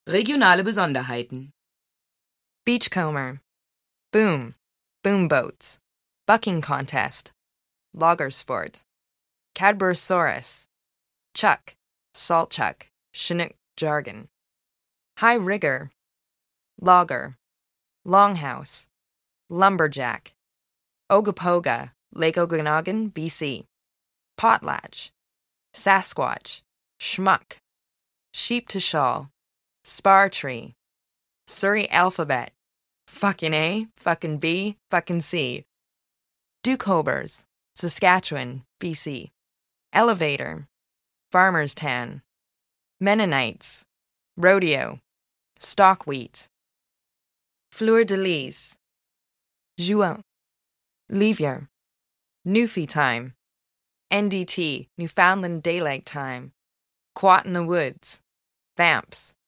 Regionale Besonderheiten. Beachcomber, boom, boom boats, bucking contest, logger sport, Cadborosaurus, chuck, salt chuck, Chinook jargon, high rigger, logger, longhouse, lumberjack, Ogopoga, Lake Okanagan, BC, potlatch, Sasquatch, schmuck, sheep to shawl, spar tree, Surrey alphabet, fucking A, fucking B, fucking C, Duke-Hobers, Saskatchewan, BC, elevator, farmer's tan, Mennonites, rodeo, stock wheat, fleur-de-lis, juin, levier, Newfie time, NDT, Newfoundland Daylight Time, Quat in the Woods, Vamps,